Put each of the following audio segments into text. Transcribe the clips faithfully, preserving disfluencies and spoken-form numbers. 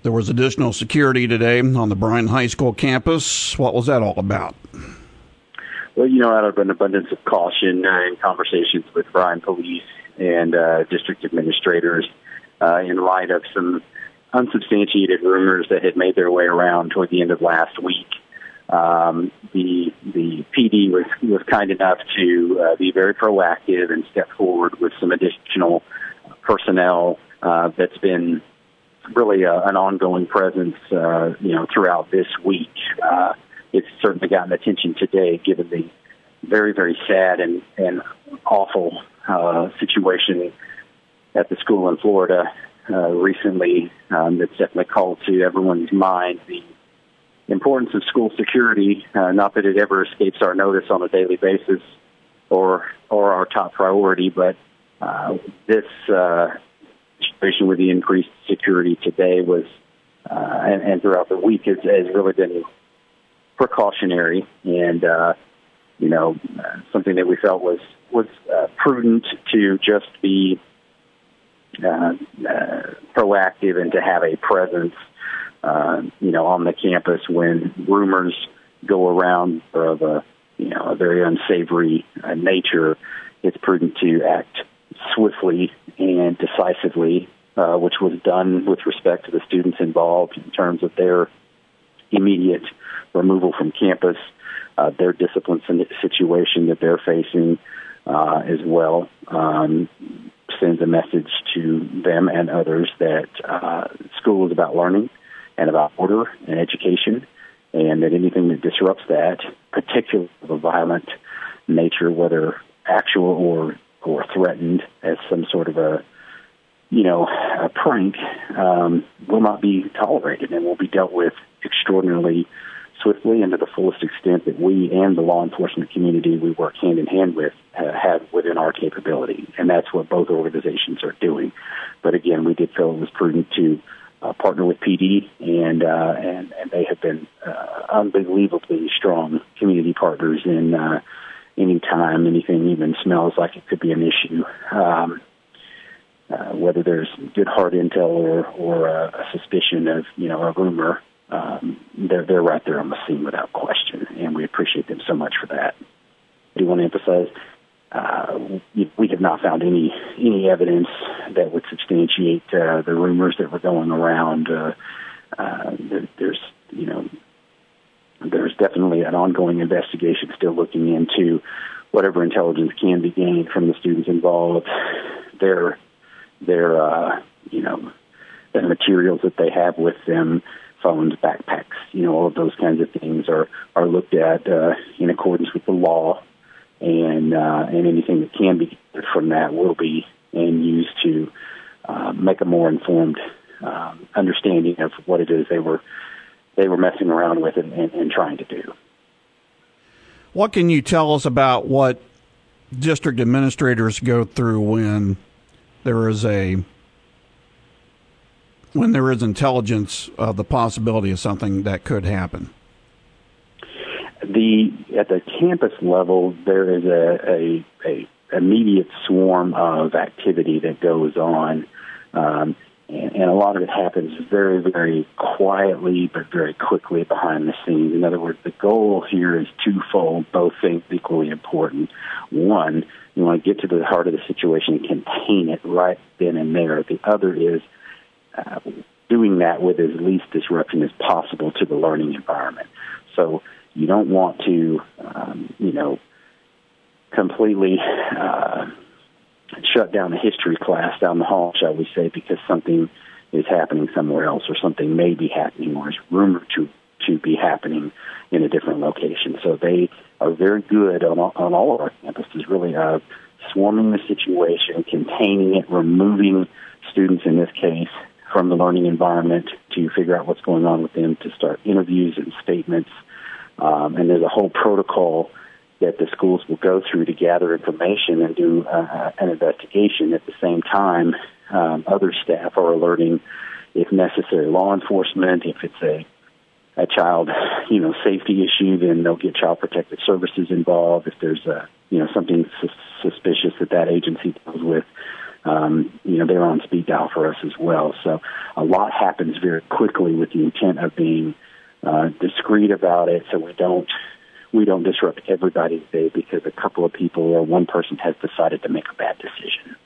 There was additional security today on the Bryan High School campus. What was that all about? Well, you know, out of an abundance of caution uh, in conversations with Bryan police and uh, district administrators, uh, in light of some unsubstantiated rumors that had made their way around toward the end of last week, um, the the P D was was kind enough to uh, be very proactive and step forward with some additional personnel uh, that's been really a, an ongoing presence, uh, you know, throughout this week. Uh, it's certainly gotten attention today, given the very, very sad and, and awful uh, situation at the school in Florida uh, recently. Um, that's definitely called to everyone's mind the importance of school security. Uh, not that it ever escapes our notice on a daily basis, or or our top priority, but uh, this. Uh, situation with the increased security today was, uh, and, and throughout the week has, has really been precautionary and, uh, you know, uh, something that we felt was, was uh, prudent to just be uh, uh, proactive and to have a presence, uh, you know, on the campus when rumors go around of a, you know, a very unsavory uh, nature. It's prudent to act swiftly and decisively, uh, which was done with respect to the students involved in terms of their immediate removal from campus, uh, their discipline situation that they're facing uh, as well. Um, sends a message to them and others that uh, school is about learning and about order and education, and that anything that disrupts that, particularly of a violent nature, whether actual or or threatened as some sort of a, you know, a prank, um, will not be tolerated and will be dealt with extraordinarily swiftly and to the fullest extent that we and the law enforcement community we work hand in hand with uh, have within our capability. And that's what both organizations are doing. But again, we did feel it was prudent to uh, partner with P D, and, uh, and, and they have been uh, unbelievably strong community partners in uh, anytime anything even smells like it could be an issue, um, uh, whether there's good hard intel or, or a, a suspicion of, you know, a rumor, um, they're, they're right there on the scene without question, and we appreciate them so much for that. I do want to emphasize, uh, we, we have not found any any evidence that would substantiate uh, the rumors that were going around. Uh, uh, there, there's, you know, There's definitely an ongoing investigation still looking into whatever intelligence can be gained from the students involved, their, their, uh, you know, the materials that they have with them, phones, backpacks, you know, all of those kinds of things are, are looked at uh, in accordance with the law, and uh, and anything that can be gathered from that will be and used to uh, make a more informed um, understanding of what it is they were they were messing around with and, and, and trying to do. What can you tell us about what district administrators go through when there is a when there is intelligence of the possibility of something that could happen? The at the campus level, there is a, a, a immediate swarm of activity that goes on. Um, And, and a lot of it happens very, very quietly, but very quickly behind the scenes. In other words, the goal here is twofold, both things equally important. One, you want to get to the heart of the situation and contain it right then and there. The other is uh, doing that with as least disruption as possible to the learning environment. So you don't want to, um, you know, completely Uh, shut down a history class down the hall, shall we say, because something is happening somewhere else, or something may be happening, or is rumored to to be happening in a different location. So they are very good on all, on all of our campuses, really, of swarming the situation, containing it, removing students, in this case, from the learning environment to figure out what's going on with them, to start interviews and statements. Um, and there's a whole protocol that the schools will go through to gather information and do uh, an investigation. At the same time, um, other staff are alerting, if necessary, law enforcement. If it's a, a child, you know, safety issue, then they'll get Child Protective Services involved. If there's a, you know, something sus- suspicious that that agency deals with, um, you know, they're on speed dial for us as well. So a lot happens very quickly with the intent of being uh, discreet about it, so we don't we don't disrupt everybody's day because a couple of people or one person has decided to make a bad decision.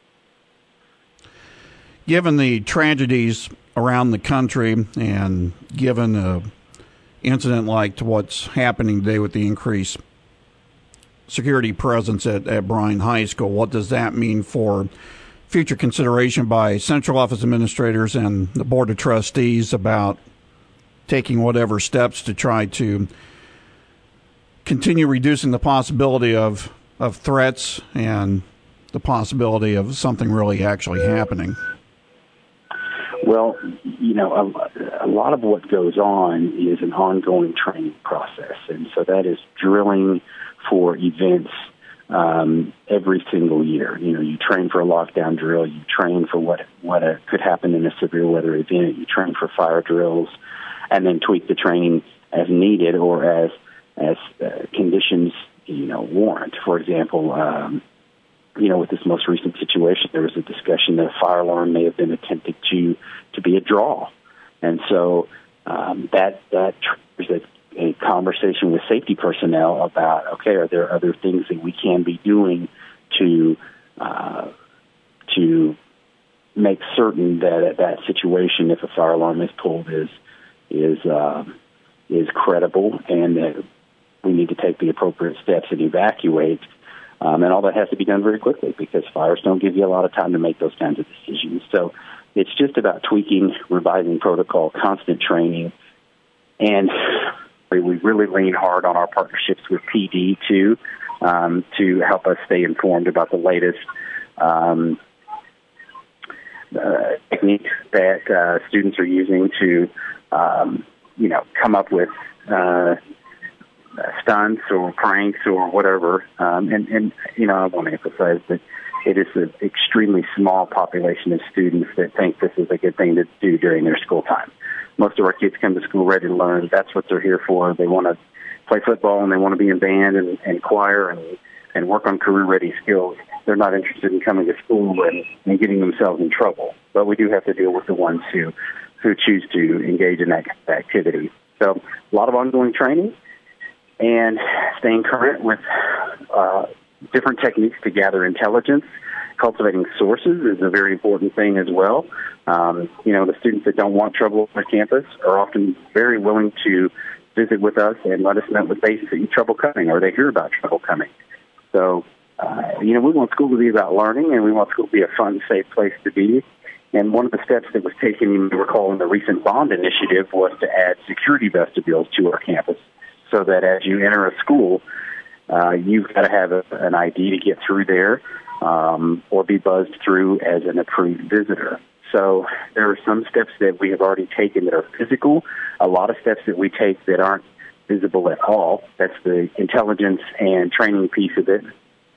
Given the tragedies around the country and given an incident like what's happening today with the increased security presence at, at Bryan High School, what does that mean for future consideration by central office administrators and the Board of Trustees about taking whatever steps to try to continue reducing the possibility of, of threats and the possibility of something really actually happening? Well, you know, a, a lot of what goes on is an ongoing training process, and so that is drilling for events um, every single year. You know, you train for a lockdown drill, you train for what what a, could happen in a severe weather event, you train for fire drills, and then tweak the training as needed or as as uh, conditions, you know, warrant. For example, um, you know, with this most recent situation, there was a discussion that a fire alarm may have been attempted to to be a draw, and so um, that that triggers a, a conversation with safety personnel about, okay, are there other things that we can be doing to uh, to make certain that that situation, if a fire alarm is pulled, is is uh, is credible, and that we need to take the appropriate steps and evacuate. Um, and all that has to be done very quickly because fires don't give you a lot of time to make those kinds of decisions. So it's just about tweaking, revising protocol, constant training. And we really lean hard on our partnerships with P D, too, um, to help us stay informed about the latest um, uh, techniques that uh, students are using to, um, you know, come up with uh stunts or pranks or whatever. Um, and, and, you know, I want to emphasize that it is an extremely small population of students that think this is a good thing to do during their school time. Most of our kids come to school ready to learn. That's what they're here for. They want to play football and they want to be in band and, and choir and, and work on career-ready skills. They're not interested in coming to school and, and getting themselves in trouble. But we do have to deal with the ones who, who choose to engage in that activity. So a lot of ongoing training. And staying current with uh, different techniques to gather intelligence. Cultivating sources is a very important thing as well. Um, you know, the students that don't want trouble on campus are often very willing to visit with us and let us know that they see trouble coming or they hear about trouble coming. So, uh, you know, we want school to be about learning, and we want school to be a fun, safe place to be. And one of the steps that was taken, you may recall, in the recent bond initiative was to add security vestibules to our campus, so that as you enter a school, uh, you've got to have a, an I D to get through there um, or be buzzed through as an approved visitor. So there are some steps that we have already taken that are physical, a lot of steps that we take that aren't visible at all. That's the intelligence and training piece of it.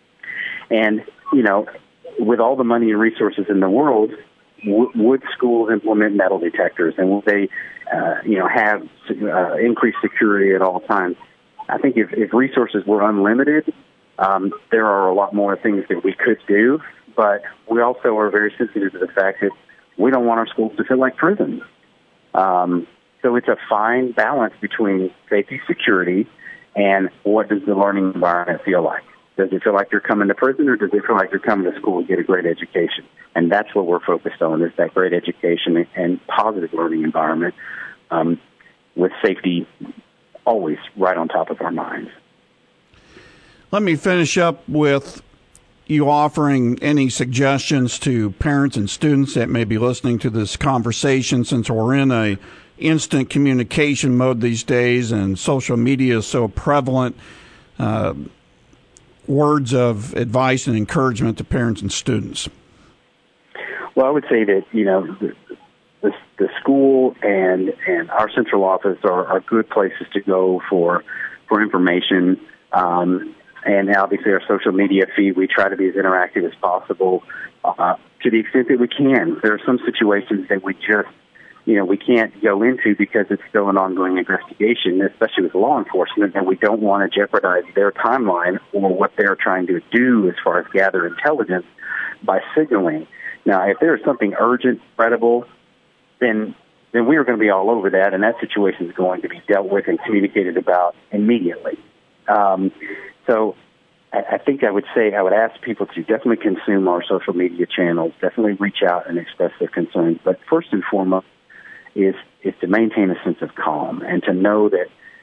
And, you know, with all the money and resources in the world, w- would schools implement metal detectors, and would they Uh, you know, have uh, increased security at all times? I think if, if resources were unlimited, um, there are a lot more things that we could do, but we also are very sensitive to the fact that we don't want our schools to feel like prisons. Um, so it's a fine balance between safety, security, and what does the learning environment feel like? Does it feel like you're coming to prison, or does it feel like you're coming to school to get a great education? And that's what we're focused on, is that great education and positive learning environment, um, with safety always right on top of our minds. Let me finish up with you offering any suggestions to parents and students that may be listening to this conversation, since we're in a instant communication mode these days and social media is so prevalent. Uh, words of advice and encouragement to parents and students? Well, I would say that, you know, the, the, the school and and our central office are, are good places to go for for information. Um, and obviously our social media feed, we try to be as interactive as possible uh, to the extent that we can. There are some situations that we just you know, we can't go into because it's still an ongoing investigation, especially with law enforcement, and we don't want to jeopardize their timeline or what they're trying to do as far as gather intelligence by signaling. Now, if there is something urgent, credible, then then we are going to be all over that, and that situation is going to be dealt with and communicated about immediately. Um, so I, I think I would say I would ask people to definitely consume our social media channels, definitely reach out and express their concerns. But first and foremost is, is to maintain a sense of calm and to know that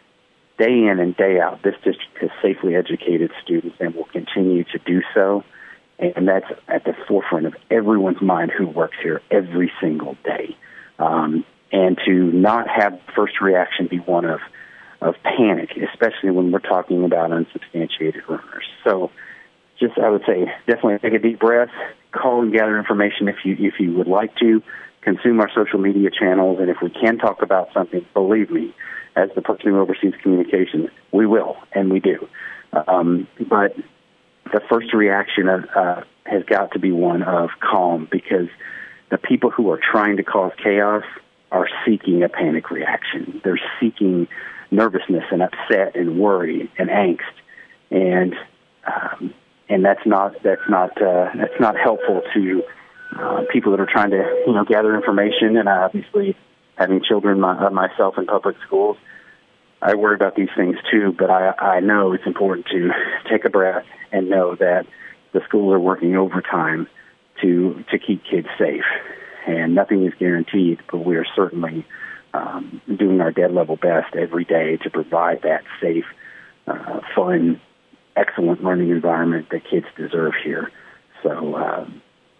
day in and day out, this district has safely educated students and will continue to do so. And that's at the forefront of everyone's mind who works here every single day. Um, and to not have the first reaction be one of, of panic, especially when we're talking about unsubstantiated rumors. So just, I would say, definitely take a deep breath, call and gather information if you, if you would like to, consume our social media channels, and if we can talk about something, believe me, as the person who oversees communications, we will, and we do. Um, but the first reaction uh, has got to be one of calm, because the people who are trying to cause chaos are seeking a panic reaction. They're seeking nervousness and upset and worry and angst, and um, and that's not that's not uh, that's not helpful to uh, people that are trying to you know gather information. And obviously, having children my, uh, myself in public schools, I worry about these things too. But I, I know it's important to take a breath and know that the schools are working overtime to to keep kids safe. And nothing is guaranteed, but we are certainly um, doing our dead level best every day to provide that safe, uh, fun, excellent learning environment that kids deserve here. So, um,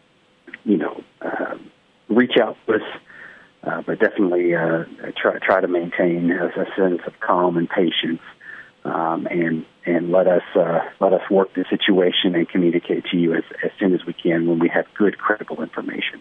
you know, uh, reach out to us, uh, but definitely uh, try try to maintain a, a sense of calm and patience, um, and and let us uh, let us work the situation and communicate to you as, as soon as we can when we have good, credible information.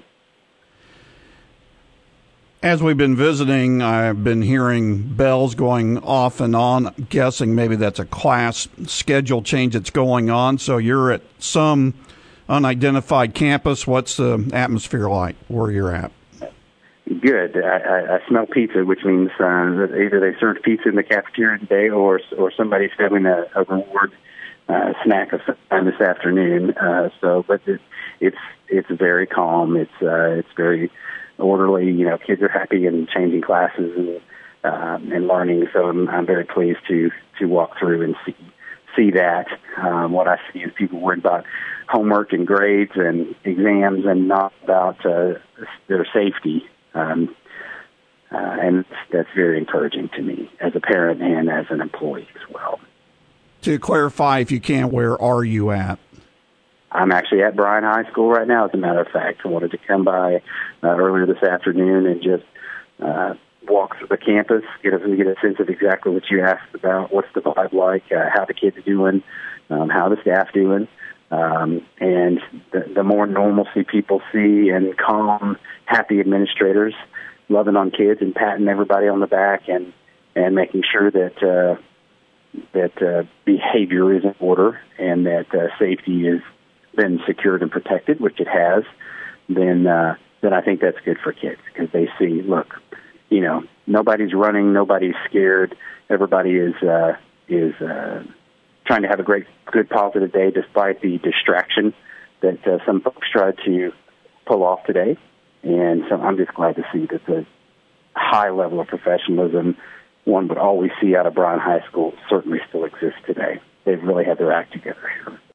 As we've been visiting, I've been hearing bells going off and on. I'm guessing maybe that's a class schedule change that's going on. So you're at some unidentified campus. What's the atmosphere like where you're at? Good. I, I, I smell pizza, which means uh, that either they served pizza in the cafeteria today, or or somebody's having a, a reward uh, snack of some time this afternoon. Uh, so, but it, it's it's very calm. It's uh, it's very orderly. You know, kids are happy and changing classes and um, and learning. So I'm, I'm very pleased to to walk through and see see that. Um, what I see is people worried about homework and grades and exams, and not about uh, their safety. Um, uh, and that's very encouraging to me as a parent and as an employee as well. To clarify, if you can, where are you at? I'm actually at Bryan High School right now, as a matter of fact. I wanted to come by uh, earlier this afternoon and just uh, walk through the campus, get a, get a sense of exactly what you asked about, what's the vibe like, uh, how the kids are doing, um, how the staff doing. Um, and the, the more normalcy people see and calm, happy administrators loving on kids and patting everybody on the back and, and making sure that uh, that uh, behavior is in order and that uh, safety is been secured and protected, which it has, then uh, then I think that's good for kids, because they see, look, you know, nobody's running, nobody's scared, everybody is uh, is uh, trying to have a great, good, positive day despite the distraction that uh, some folks tried to pull off today. And so I'm just glad to see that the high level of professionalism one would always see out of Bryan High School certainly still exists today. They've really had their act together here.